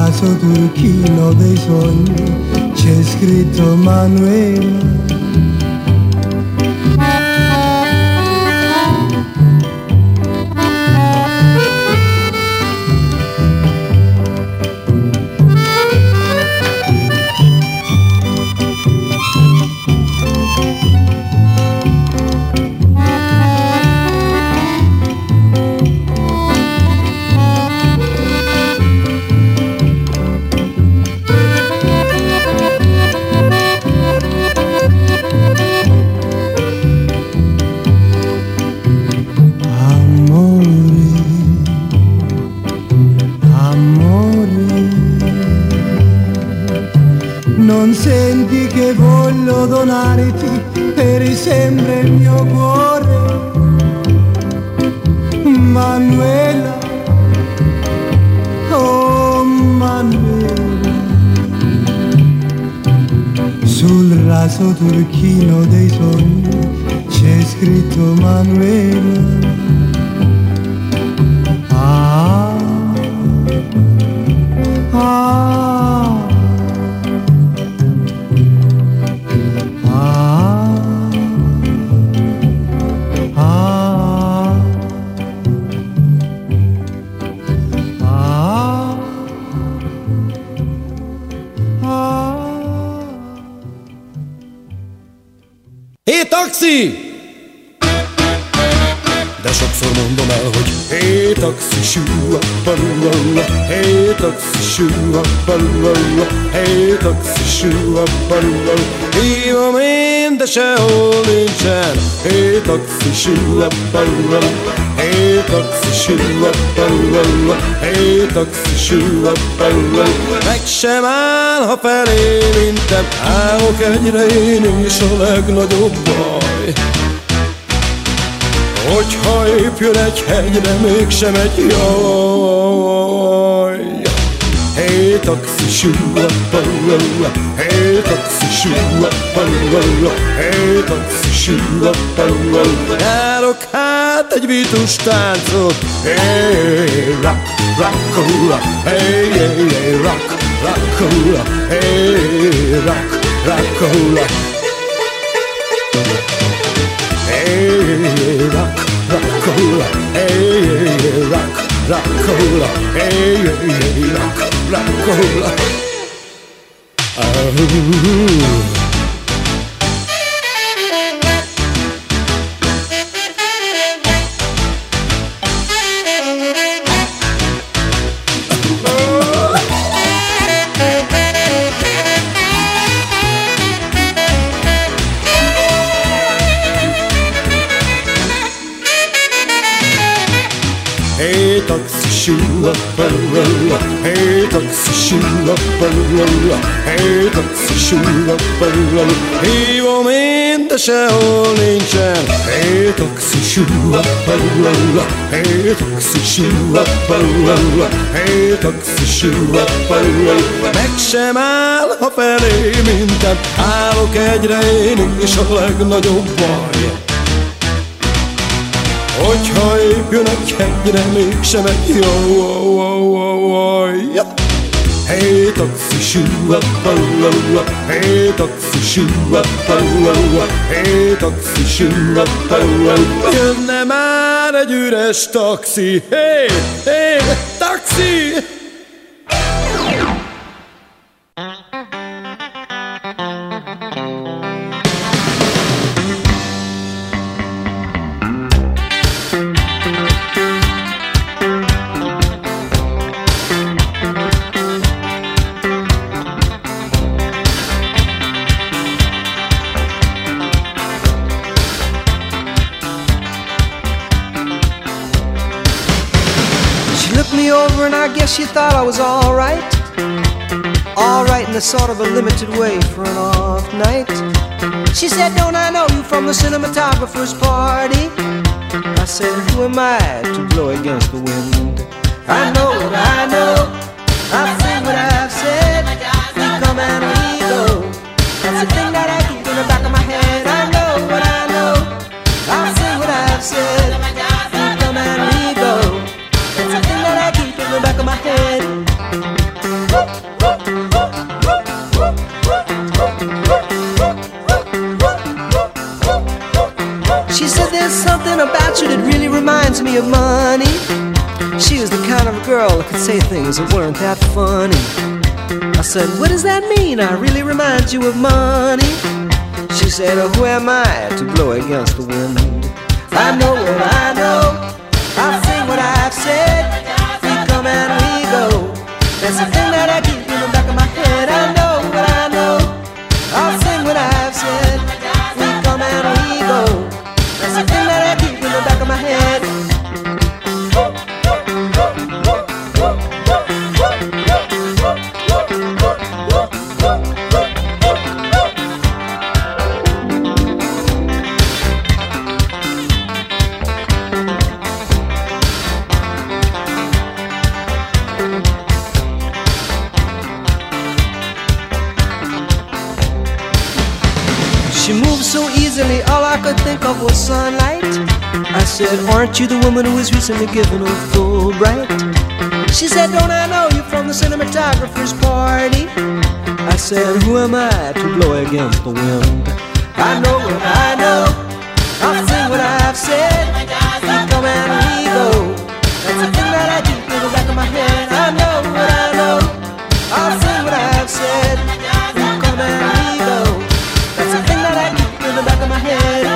raso turchino dei sogni c'è scritto Manuela. Non senti che voglio donarti per sempre il mio cuore, Manuela, oh Manuela. Sul raso turchino dei sogni c'è scritto Manuela. Ah, ah. Hé, taxi! De sokszor mondom el, hogy hé, taxi, sűa, balula, hé, taxi, sűa, balula, hé, taxi, sűa, balula. Hívom én, de sehol nincsen, hé, taxi, sűa, balula, hé, taxi, sűa, balula, hé, taxi, sűa, balula. Meg sem áll, ha felé intem, állok egyre én is a legnagyobb baj. Hogyha épp jön egy hegyre, mégsem egy jaj. Hé, taxi, sűa, balula, hé, taxi, sűa, balula, hé, taxi, sűa, balula. Járok hát egy vítus táncot, hé, rock, rockula, hé, rock, rockula, hé, rock, rockula. Hey, rock, rockula, hey, rock, rockula, hey, rock, rockula. Hey, taxi, sűa, balula, hey, taxi, sűa, balula, hey, taxi, sűa, balula. Hívom én, de sehol nincsen, hey, taxi, sűa, balula, hey, taxi, sűa, balula, hey, taxi, sűa, balula. Meg sem áll, ha felé minden, állok egyre én is a legnagyobb baj. Hogyha épp jön egy hegyre, mégsem egy jaj. Hey, taxi, sűa, balula, hey, taxi, sűa, balula, hey, taxi, sűa, balula. Jönne már egy üres taxi, hey, hey, taxi! And I guess she thought I was alright in a sort of a limited way for an off night. She said, don't I know you from the cinematographer's party? I said, who am I to blow against the wind? I know what I know, I've said what I've said. We come and we go, that's the thing that I keep in the back of my head. I know what I know, I've said what I've said. We come and we go, that's the thing that I keep in the back of my head. Woo! something about you that really reminds me of money. She was the kind of girl that could say things that weren't that funny. I said, what does that mean? I really remind you of money. She said, oh, who am I to blow against the wind? I know what I know, I'll sing what I've said. We come and we go, that's the thing that I keep in the back of my head. I know what I know, I'll sing what I've said. We come and we go, that's the thing that I keep in the back of my head. She moved so easily, all I could think of was sunlight. I said, aren't you the woman who was recently given a Fulbright? She said, don't I know you from the cinematographer's party? I said, who am I to blow against the wind? I know what I know, I'll sing what I've said. We come and we go, that's the thing that I keep in the back of my head. I know what I know, I'll sing what I've said. We come and we go, that's the thing that I keep in the back of my head.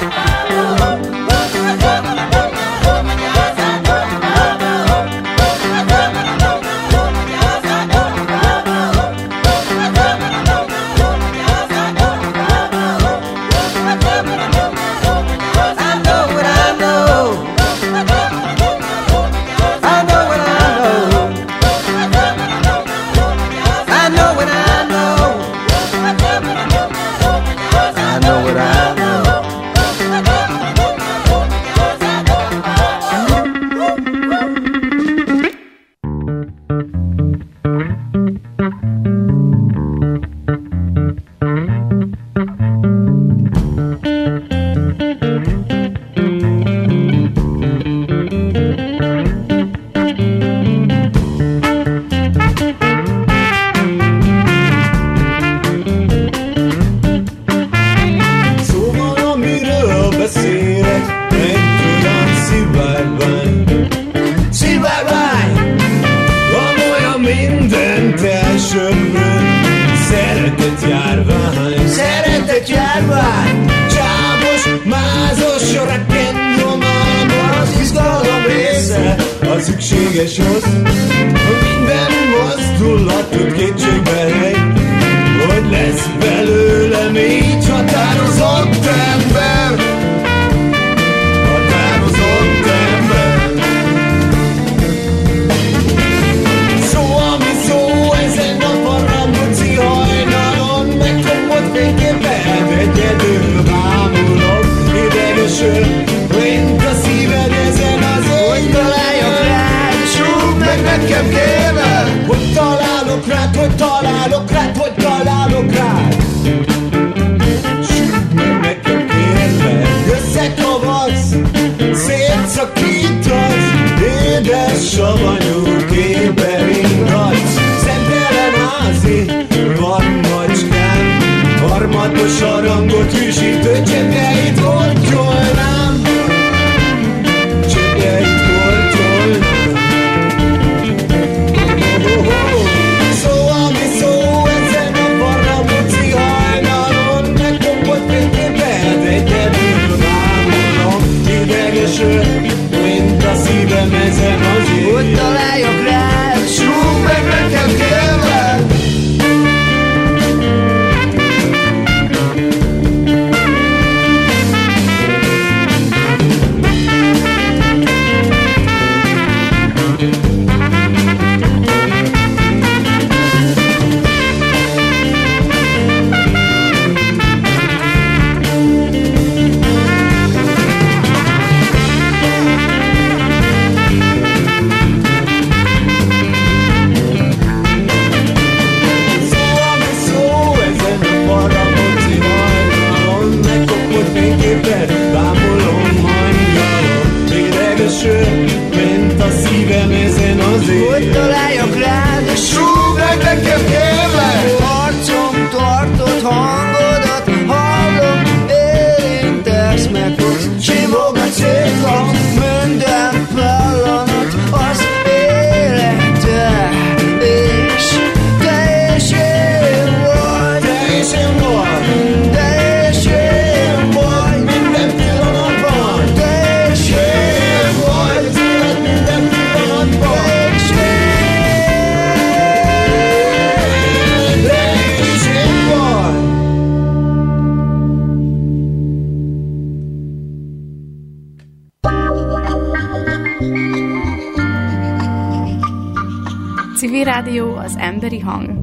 Szükséges az, minden mozdulatot kétségbe hely, hogy lesz belőlem így határozott ember. Határozott ember. Szó, ami szó, ezen a parambuci hajnalon, megkopott fényképpen egyedül bámulok, idegesül, mint a szíved ezen az ég. Nekem kéne, hogy találok rád, hogy találok rád, hogy találok rád. Süt meg nekem kérlek, összekavasz, szétszakítasz, édes savanyú képbe ringatsz. Szentelen házi, van macskám, harmatos harangot hűsítő cseppjeit kortyolnám. Cseppjeit kortyolnám. Szó, ami szó, ezen a parambuci hajnalon, megkopott fényképpen egyedül bámulom, idegesül, mint a szívem ezen az ég. Hogy találjak rád, súg meg nekem kérlek. Civil Rádió, az emberi hang.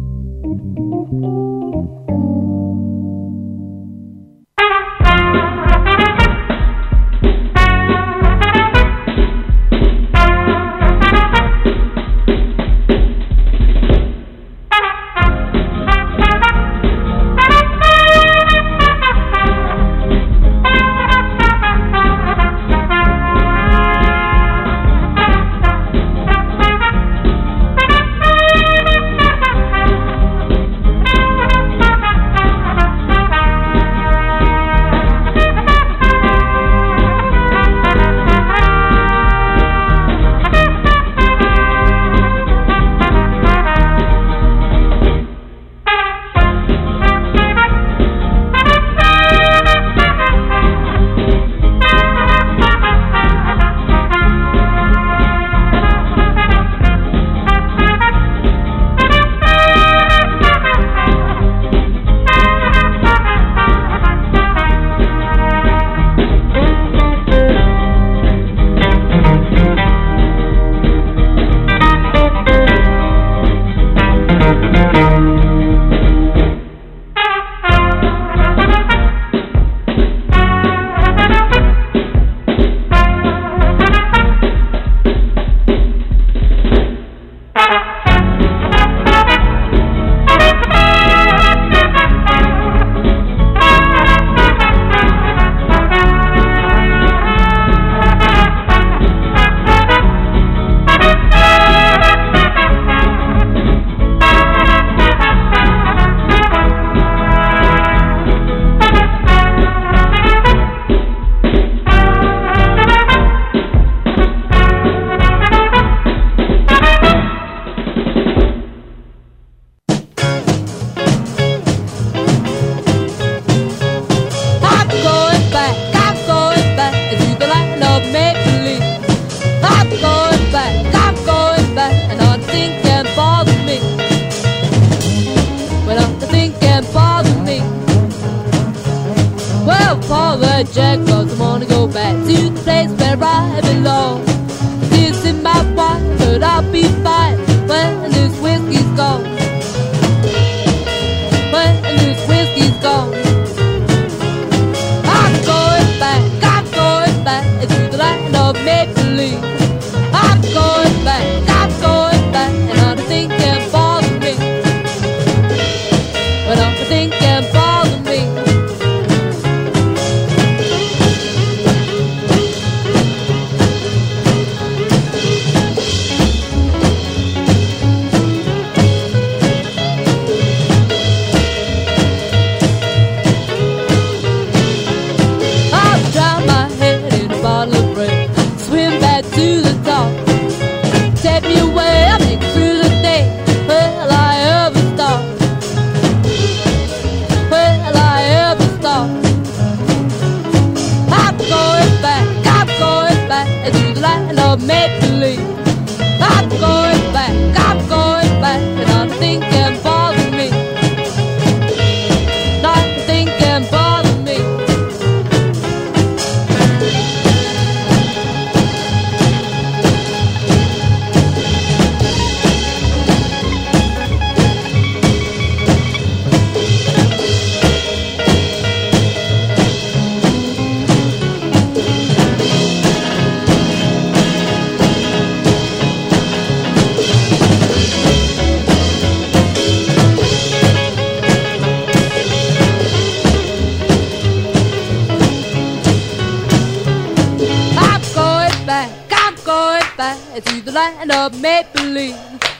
To the land of make-believe.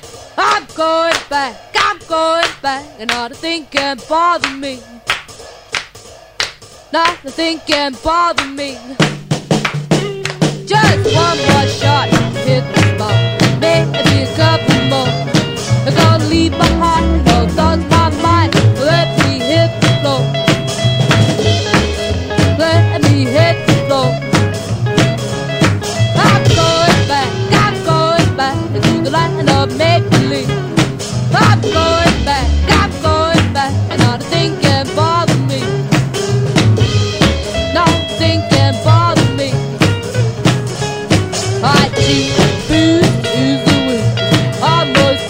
I'm going back, and nothing can bother me. Nothing can bother me. Just one more shot, hit the spot. Maybe a couple more. I'm gonna leave behind no thoughts, my mind. Let me hit the floor. Let me hit the floor. I'm going back to the land of make-believe. I'm going back, and nothing can bother me. Nothing can bother me. I cheat food is the wind. Almost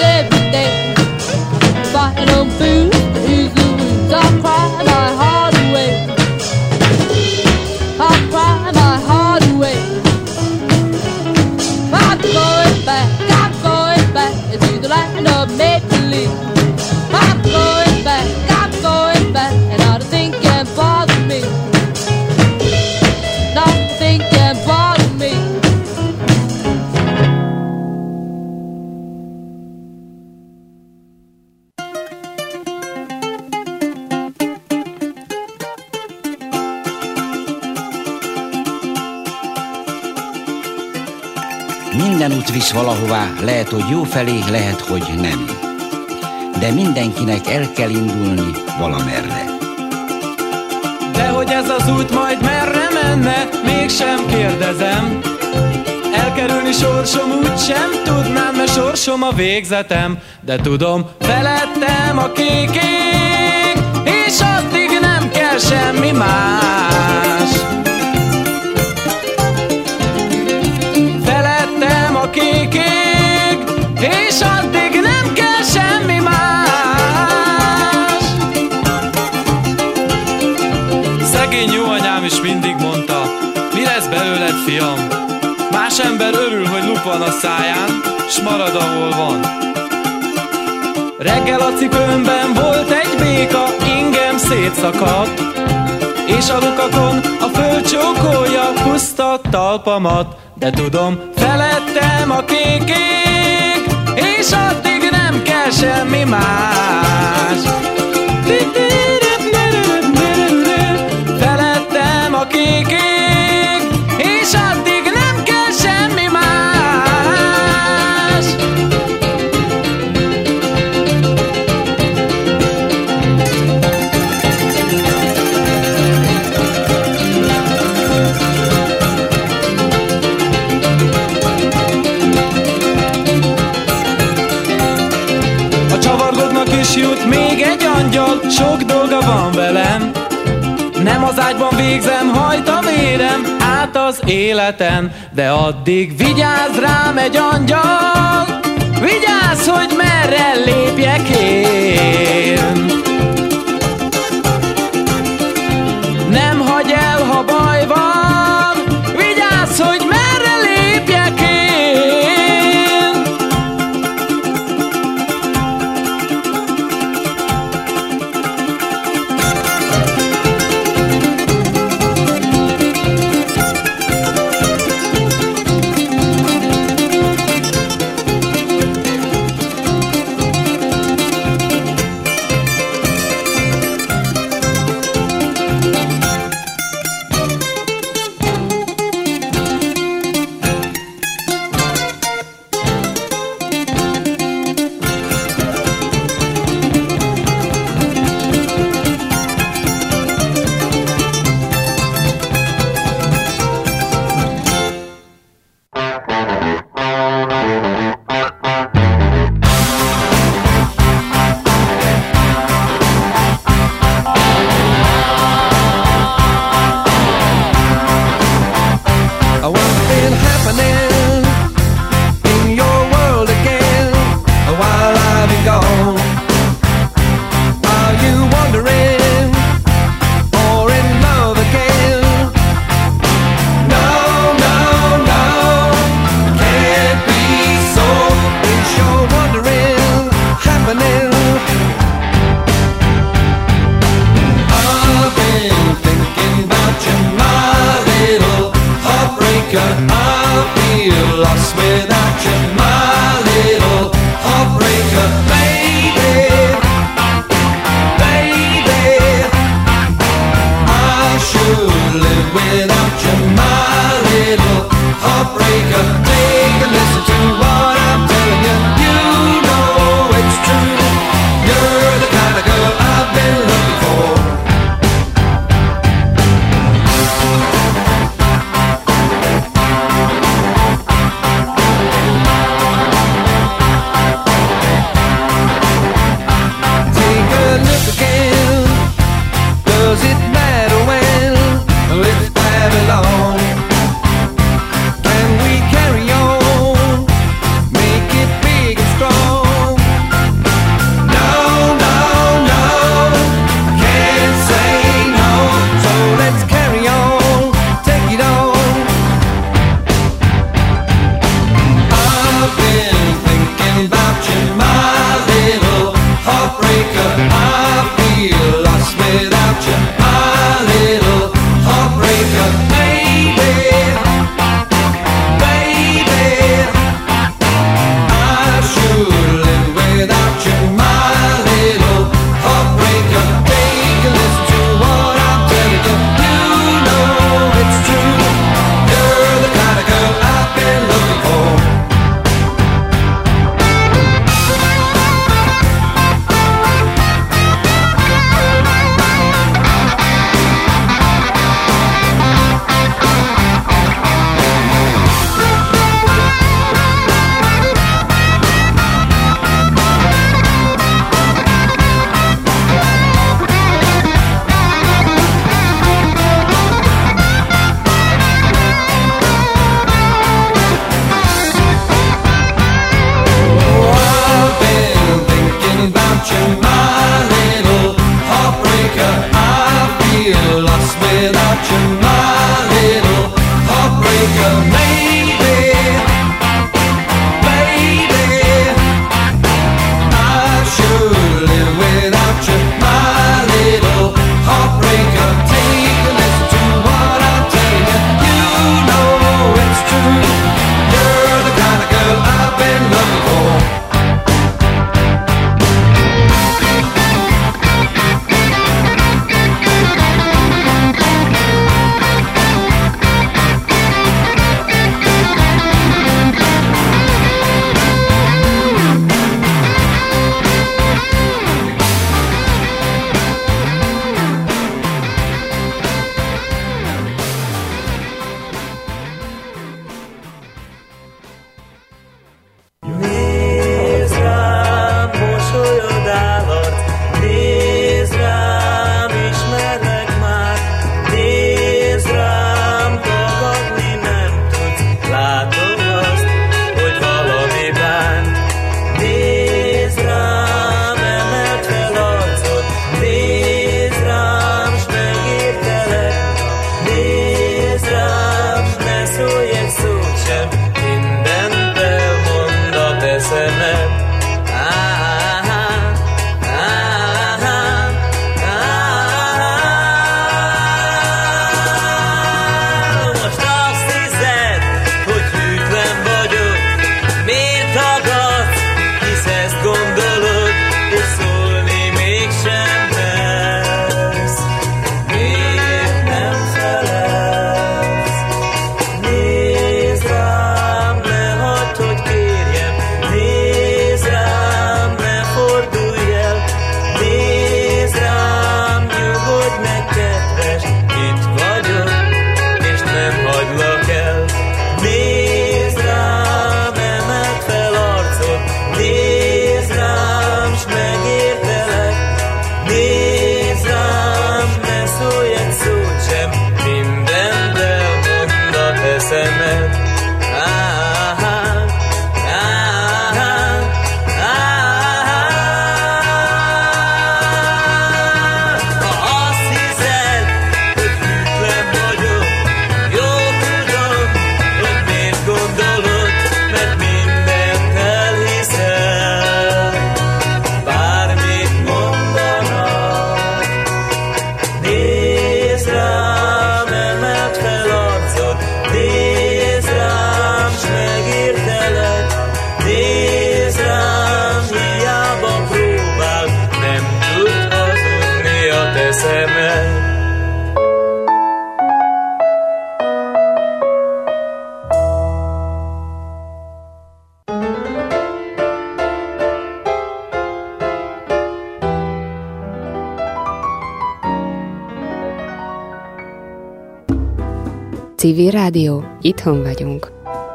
Minden út visz valahová, lehet, hogy jó felé, lehet, hogy nem. De mindenkinek el kell indulni valamerre. De hogy ez az út majd merre menne, mégsem kérdezem. Elkerülni sorsom úgysem tudnám, mert sorsom a végzetem. De tudom, felettem a kék ég, és addig nem kell semmi más. Felettem a kék ég, és addig nem kell semmi más. Szegény jó anyám is mindig mondta, mi lesz belőled, fiam? Más ember örül, hogy lup van a száján, s marad, ahol van. Reggel a cipőmben volt egy béka, ingem szétszakadt, és a lukakon a föld csókolja puszta talpamat. De tudom, felettem a kék ég, és addig nem kell semmi más. Felettem a kék ég, és addig nem kell semmi más. A csavargóknak is jut még egy angyal, sok dolga van velem. Nem az ágyban végzem, hajt a vérem át az életen. De addig vigyázz rám egy angyal, vigyázz, hogy merre lépjek én. Nem hagyj el, ha baj van, vigyázz, hogy merre lépjek én. Civil Rádió, itthon vagyunk.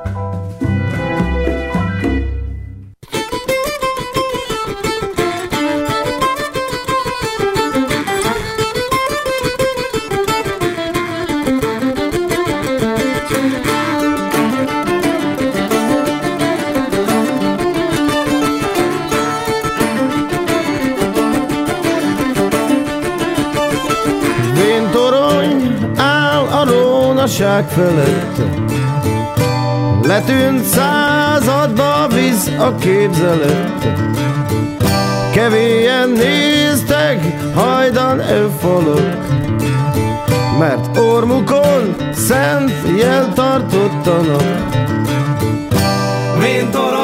Felett letűnt századba víz a képzelet. Kevélyen néztek hajdan falak, mert ormukon szent jel tartottanak. Vintorony,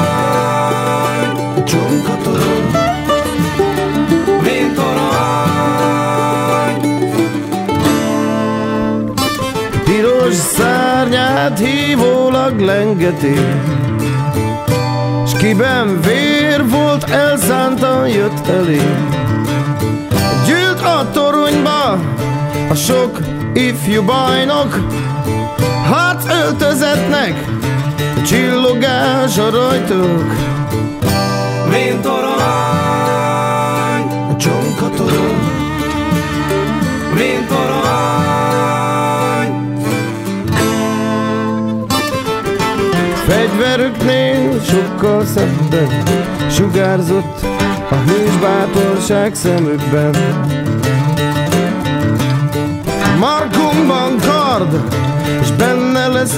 csonkatorony, vintorony. Piros szárnyát hívólag lengeti, s kiben vér volt, elszántan jött elé. Gyűlt a toronyba a sok ifjú bajnok, harc öltözetnek csillogás a rajtok. Vintorony, csonkatorony, vintorony. Fegyverüknél sokkal szebben sugárzott a hős bátorság szemükben. Markunkban kard, és benne lesz